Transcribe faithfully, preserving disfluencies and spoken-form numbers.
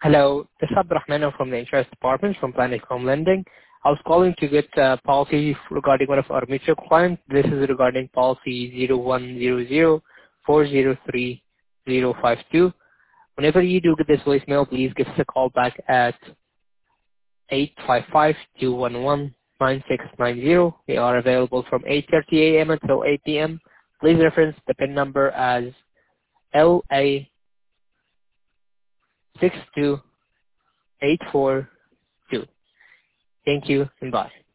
Hello, this is Abdurrahman from the insurance department from Planet Home Lending. I was calling to get uh, policy regarding one of our mutual clients. This is regarding policy zero one zero zero four zero three zero five two. Whenever you do get this voicemail, please give us a call back at eight five five, two one one, nine six nine zero. We are available from eight thirty a m until eight p m Please reference the PIN number as L A six two eight four two. Thank you and bye.